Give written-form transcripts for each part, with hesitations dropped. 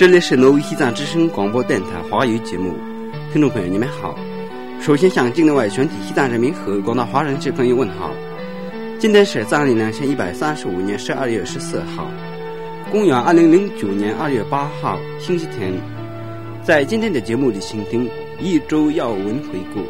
这里是挪威西藏之声广播电台华语节目，听众朋友你们好。首先向境内外全体西藏人民和广大华人区朋友问好。今天是藏历2135年12月14号，公元2009年2月8号，星期天。在今天的节目里，请听一周要闻回顾。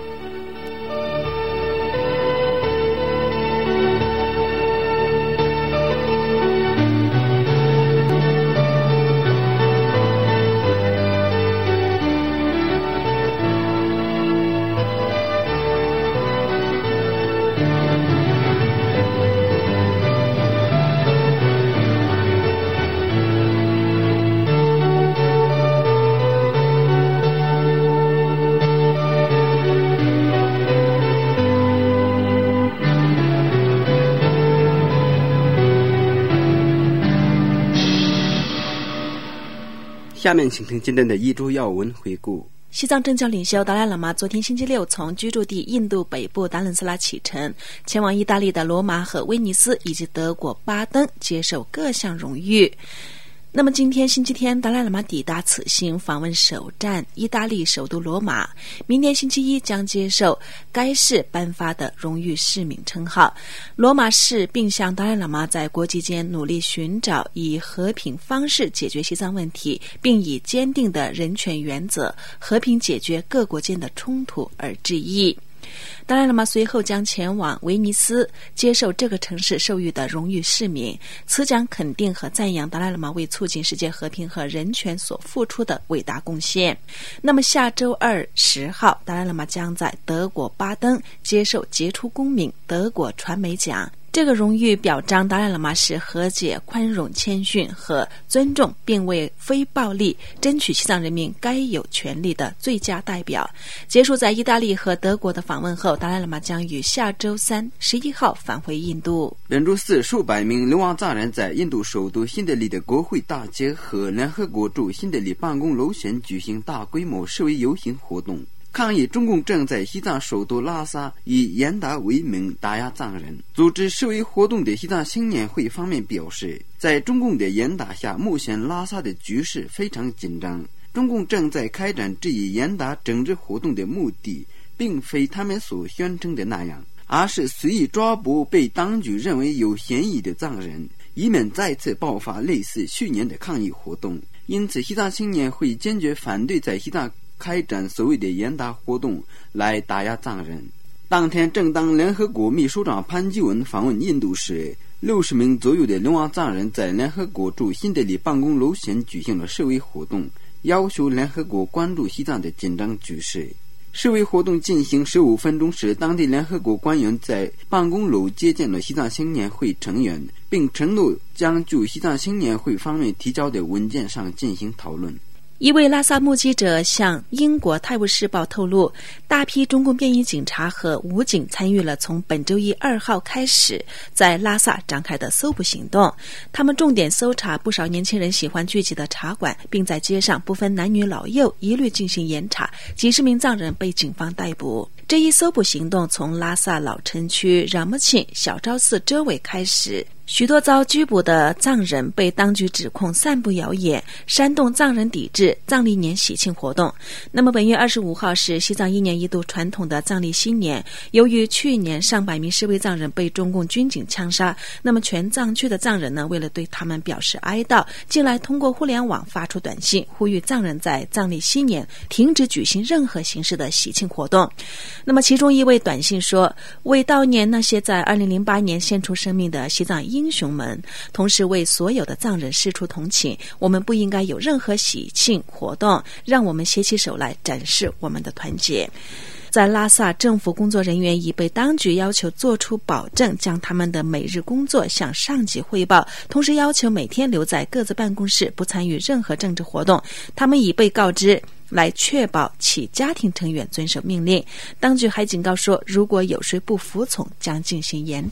下面请听今天的一周要闻回顾。 西藏政教领袖达赖喇嘛昨天星期六从居住地印度北部达伦斯拉启程，前往意大利的罗马和威尼斯以及德国巴登，接受各项荣誉。那么今天星期天，达赖喇嘛抵达此行，访问首站意大利首都罗马。明天星期一将接受该市颁发的荣誉市民称号。罗马市并向达赖喇嘛在国际间努力寻找以和平方式解决西藏问题，并以坚定的人权原则和平解决各国间的冲突而致意。达赖喇嘛随后将前往威尼斯，接受这个城市授予的荣誉市民。此奖肯定和赞扬达赖喇嘛为促进世界和平和人权所付出的伟大贡献。那么下周二10号，达赖喇嘛将在德国巴登接受杰出公民德国传媒奖。这个荣誉表彰达赖喇嘛是和解、宽容、谦逊和尊重，并为非暴力争取西藏人民该有权利的最佳代表。结束在意大利和德国的访问后，达赖喇嘛将于下周3 11号返回印度。 本周四，数百名流亡藏人在印度首都新德里的国会大街和联合国驻新德里办公楼前举行大规模示威游行活动，抗议中共正在西藏首都拉萨以严打为名打压藏人。组织示威活动的西藏青年会方面表示，在中共的严打下，目前拉萨的局势非常紧张。中共正在开展这一严打整治活动的目的，并非他们所宣称的那样，而是随意抓捕被当局认为有嫌疑的藏人，以免再次爆发类似去年的抗议活动。因此，西藏青年会坚决反对在西藏开展所谓的严打活动来打压藏人。当天，正当联合国秘书长潘基文访问印度时，60名左右的流亡藏人在联合国驻新德里办公楼前举行了示威活动，要求联合国关注西藏的紧张局势。示威活动进行15分钟时，当地联合国官员在办公楼接见了西藏青年会成员，并承诺将就西藏青年会方面提交的文件上进行讨论。 一位拉萨目击者向英国《泰晤士报》透露，大批中共便衣警察和武警参与了从本周一2号开始在拉萨展开的搜捕行动。他们重点搜查不少年轻人喜欢聚集的茶馆，并在街上不分男女老幼一律进行严查，几十名藏人被警方逮捕。这一搜捕行动从拉萨老城区让木沁小昭寺周围开始，许多遭拘捕的藏人被当局指控散布谣言，煽动藏人抵制藏历年喜庆活动。那么本月25号是西藏1年1度传统的藏历新年，由于去年上百名示威藏人被中共军警枪杀，那么全藏区的藏人呢，为了对他们表示哀悼，近来通过互联网发出短信，呼吁藏人在藏历新年停止举行任何形式的喜庆活动。那么其中一位短信说，为悼念那些在2008年献出生命的西藏英雄们，同时为所有的藏人释出同情，我们不应该有任何喜庆活动，让我们携起手来展示我们的团结。在拉萨，政府工作人员已被当局要求做出保证，将他们的每日工作向上级汇报，同时要求每天留在各自办公室，不参与任何政治活动。他们已被告知来确保其家庭成员遵守命令。当局还警告说，如果有谁不服从，将进行严惩。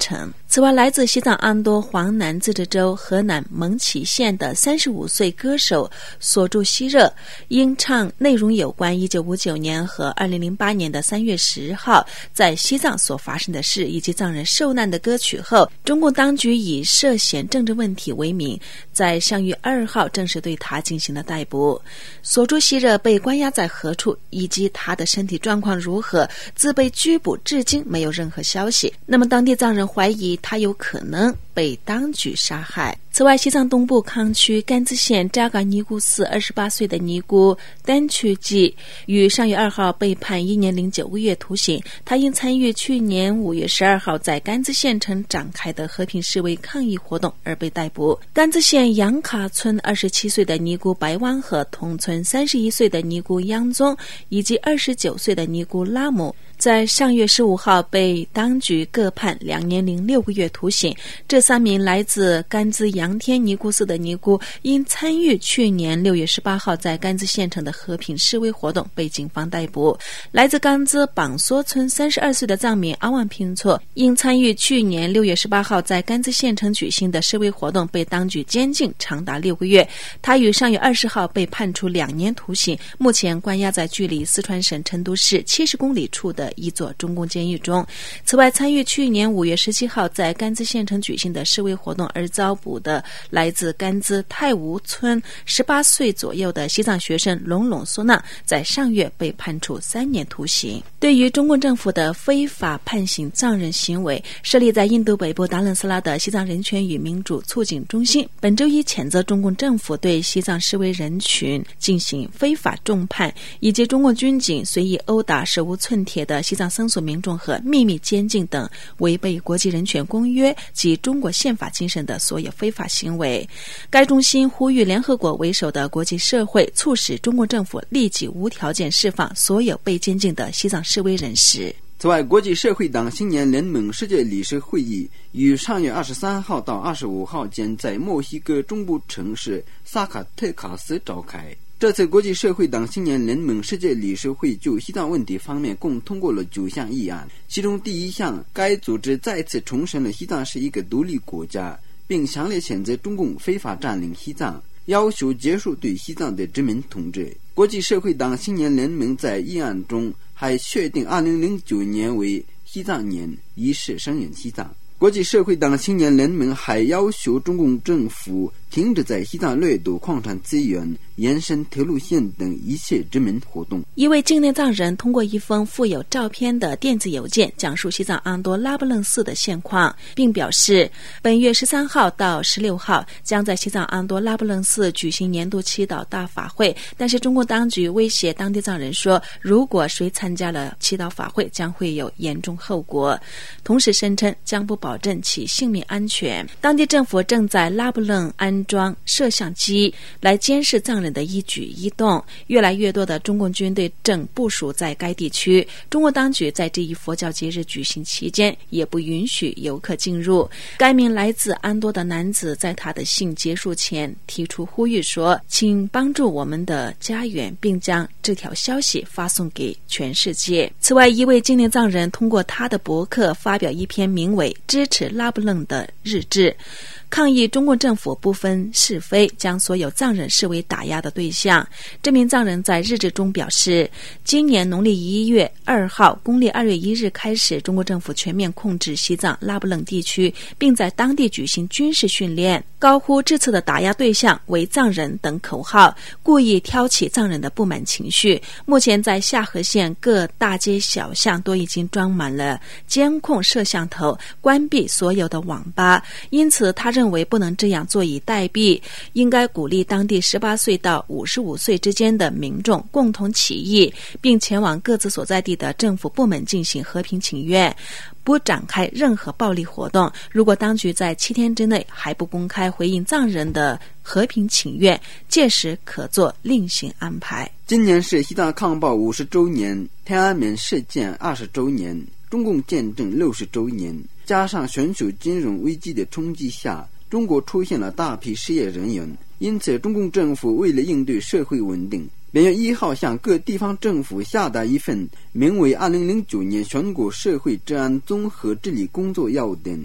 此外，来自西藏安多黄南自治州河南蒙启县的35岁歌手索柱希热，因唱内容有关1959年和2008年的3月10号在西藏所发生的事以及藏人受难的歌曲后，中共当局以涉嫌政治问题为名，在上月2号正式对他进行了逮捕。索柱希热被关押在何处以及他的身体状况如何，自被拘捕至今没有任何消息。那么当地藏人怀疑他有可能被当局杀害。此外，西藏东部康区甘孜县扎嘎尼姑寺28岁的尼姑丹曲吉于上月2号被判1年零9个月徒刑。他因参与去年5月12号在甘孜县城展开的和平示威抗议活动而被逮捕。甘孜县杨卡村27岁的尼姑白湾和同村31岁的尼姑央宗以及29岁的尼姑拉姆在上月15号被当局各判2年零6个月徒刑。这3名来自甘孜杨天尼姑寺的尼姑因参与去年6月18号在甘孜县城的和平示威活动被警方逮捕。来自甘孜榜梭村32岁的藏民阿万平措因参与去年6月18号在甘孜县城举行的示威活动被当局监禁长达6个月。他于上月20号被判处2年徒刑，目前关押在距离四川省成都市70公里处的一座中共监狱中。此外，参与去年5月17号在甘孜县城举行的示威活动而遭捕的来自甘孜泰吴村18岁左右的西藏学生龙龙苏纳在上月被判处3年徒刑。对于中共政府的非法判刑藏人行为，设立在印度北部达楞斯拉的西藏人权与民主促进中心本周一谴责中共政府对西藏示威人群进行非法重判，以及中共军警随意殴打手无寸铁的西藏僧俗民众和秘密监禁等违背国际人权公约及中国宪法精神的所有非法行为。该中心呼吁联合国为首的国际社会促使中共政府立即无条件释放所有被监禁的西藏示威人士。 此外，国际社会党青年联盟世界理事会议于上月23号到25号间在墨西哥中部城市萨卡特卡斯召开。这次国际社会党青年联盟世界理事会就西藏问题方面共通过了9项议案，其中第1项，该组织再次重申了西藏是一个独立国家，并强烈谴责中共非法占领西藏，要求结束对西藏的殖民统治。国际社会党青年联盟在议案中还确定2009年为西藏年，以示声援西藏。国际社会党青年联盟还要求中共政府停止在西藏掠夺矿产资源、延伸铁路线等一切殖民活动。 一位境内藏人通过一封附有照片的电子邮件讲述西藏安多拉布楞寺的现况，并表示本月13号到16号将在西藏安多拉布楞寺举行年度祈祷大法会，但是中共当局威胁当地藏人说，如果谁参加了祈祷法会将会有严重后果，同时声称将不保证其性命安全。当地政府正在拉布楞安装摄像机来监视藏人的一举一动，越来越多的中共军队正部署在该地区。中国当局在这一佛教节日举行期间也不允许游客进入。该名来自安多的男子在他的信结束前提出呼吁说，请帮助我们的家园，并将这条消息发送给全世界。此外，一位境内藏人通过他的博客发表一篇名为支持拉布楞的日志，抗议中共政府不分是非，将所有藏人视为打压的对象。这名藏人在日志中表示，今年农历1月2号公历2月1日开始，中国政府全面控制西藏拉布楞地区，并在当地举行军事训练，高呼这次的打压对象为藏人等口号，故意挑起藏人的不满情绪。目前在夏河县各大街小巷都已经装满了监控摄像头，关闭所有的网吧，因此他认为不能这样坐以待毙，应该鼓励当地18岁到55岁之间的民众共同起义，并前往各自所在地的政府部门进行和平请愿，不展开任何暴力活动。如果当局在7天之内还不公开回应藏人的和平请愿，届时可做另行安排。 今年是西藏抗暴50周年，天安门事件20周年，中共建政60周年，加上全球金融危机的冲击下，中国出现了大批失业人员，因此中共政府为了应对社会稳定，本月1号向各地方政府下达一份名为2009年全国社会治安综合治理工作要点，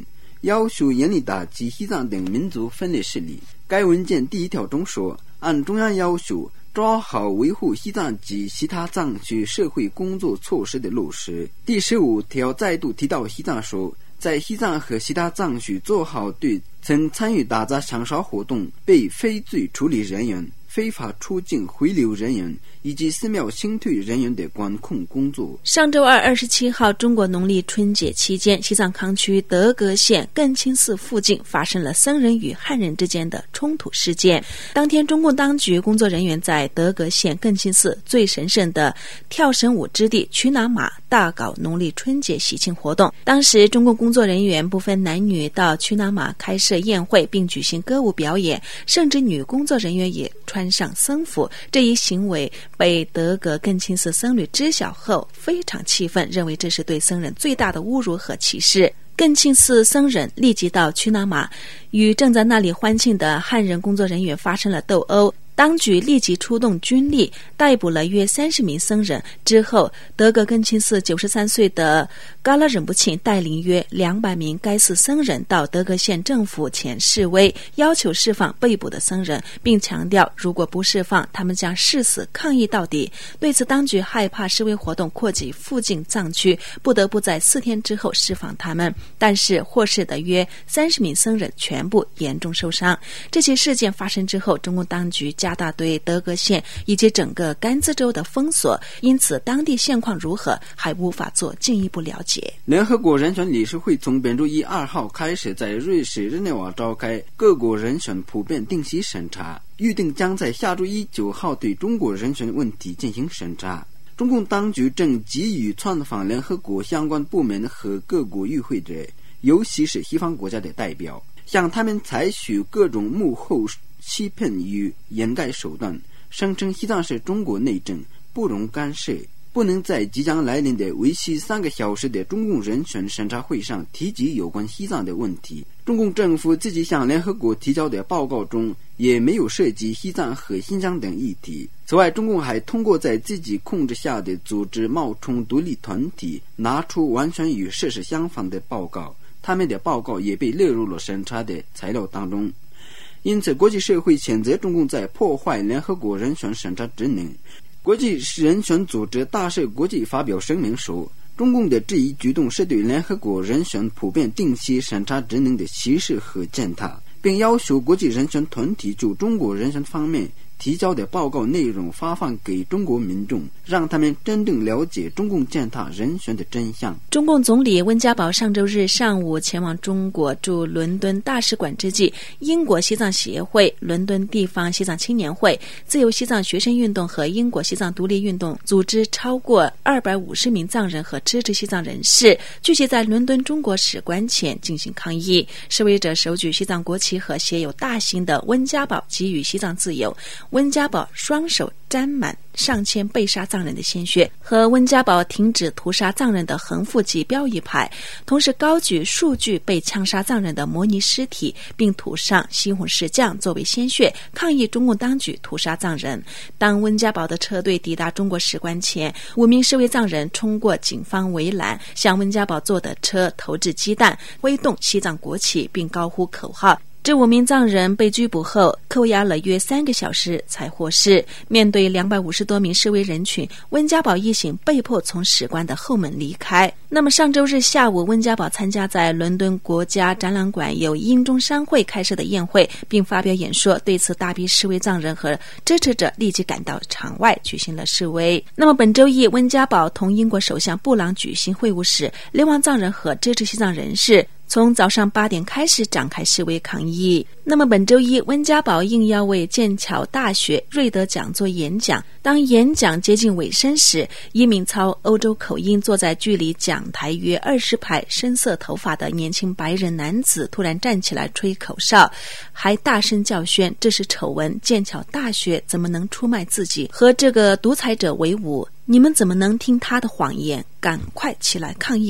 要求严厉打击西藏等民族分裂势力。该文件第1条中说，按中央要求，抓好维护西藏及其他藏区社会工作措施的落实。第15条再度提到西藏说，在西藏和其他藏区做好对曾参与打砸抢烧活动被非罪处理人员、非法出境回流人员以及寺庙清退人员的管控工作。 上周二27号，中国农历春节期间，西藏康区德格县更清寺附近发生了僧人与汉人之间的冲突事件。当天，中共当局工作人员在德格县更清寺最神圣的跳绳舞之地曲拿马大搞农历春节喜庆活动。当时，中共工作人员不分男女到曲拿马开设宴会，并举行歌舞表演，甚至女工作人员也穿上僧服。这一行为被德格更清寺僧侣知晓后非常气愤，认为这是对僧人最大的侮辱和歧视。更清寺僧人立即到曲拿马与正在那里欢庆的汉人工作人员发生了斗殴，当局立即出动军力逮捕了约30名僧人。之后，德格更清寺93岁的嘎拉忍布钦带领约200名该寺僧人到德格县政府前示威，要求释放被捕的僧人，并强调如果不释放，他们将誓死抗议到底。对此，当局害怕示威活动扩及附近藏区，不得不在4天之后释放他们。但是获释的约30名僧人全部严重受伤。这些事件发生之后，中共当局加大对德格县以及整个甘孜州的封锁，因此当地现况如何还无法做进一步了解。 联合国人权理事会从本周1、2号开始在瑞士日内瓦召开各国人权普遍定期审查，预定将在下周1、9号对中国人权问题进行审查。中共当局正急于窜访联合国相关部门和各国与会者，尤其是西方国家的代表，向他们采取各种幕后欺骗与掩盖手段，声称西藏是中国内政，不容干涉，不能在即将来临的为期3个小时的中共人权审查会上提及有关西藏的问题。中共政府自己向联合国提交的报告中也没有涉及西藏和新疆等议题。此外，中共还通过在自己控制下的组织冒充独立团体，拿出完全与事实相反的报告，他们的报告也被列入了审查的材料当中。因此，国际社会谴责中共在破坏联合国人权审查职能。国际人权组织大赦国际发表声明说，中共的这一举动是对联合国人权普遍定期审查职能的歧视和践踏，并要求国际人权团体就中国人权方面提交的报告内容发放给中国民众，让他们真正了解中共践踏人权的真相。 中共总理温家宝上周日上午前往中国驻伦敦大使馆之际，英国西藏协会、伦敦地方西藏青年会、自由西藏学生运动和英国西藏独立运动组织超过250名藏人和支持西藏人士聚集在伦敦中国使馆前进行抗议。示威者手举西藏国旗和写有大型的温家宝给予西藏自由，温家宝双手沾满上千被杀藏人的鲜血和温家宝停止屠杀藏人的横幅及标语牌，同时高举数具被枪杀藏人的模拟尸体，并涂上西红柿酱作为鲜血，抗议中共当局屠杀藏人。当温家宝的车队抵达中国使馆前，5名示威藏人冲过警方围栏，向温家宝坐的车投掷鸡蛋，挥动西藏国旗，并高呼口号。这5名藏人被拘捕后扣押了约3个小时才获释。面对250多名示威人群，温家宝一行被迫从使馆的后门离开。那么上周日下午，温家宝参加在伦敦国家展览馆由英中商会开设的宴会，并发表演说。对此，大批示威藏人和支持者立即赶到场外举行了示威。那么本周一，温家宝同英国首相布朗举行会晤时，流亡藏人和支持西藏人士从早上8点开始展开示威抗议。那么本周一，温家宝应邀为剑桥大学瑞德讲座演讲。当演讲接近尾声时，一名操欧洲口音坐在距离讲台约20排深色头发的年轻白人男子突然站起来吹口哨，还大声叫宣这是丑闻，剑桥大学怎么能出卖自己，和这个独裁者为伍，你们怎么能听他的谎言，赶快起来抗议吧。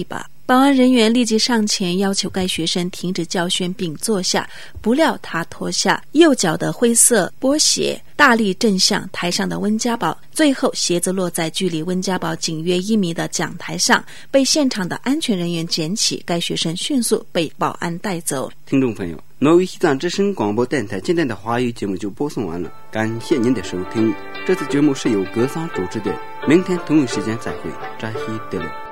保安人员立即上前要求该学生停止教训并坐下，不料他脱下右脚的灰色波鞋，大力震向台上的温家宝，最后鞋子落在距离温家宝仅约1米的讲台上，被现场的安全人员捡起，该学生迅速被保安带走。 听众朋友，挪威西藏之声广播电台今天的华语节目就播送完了，感谢您的收听。这次节目是由格桑主持的，明天同一时间再会，扎西德勒。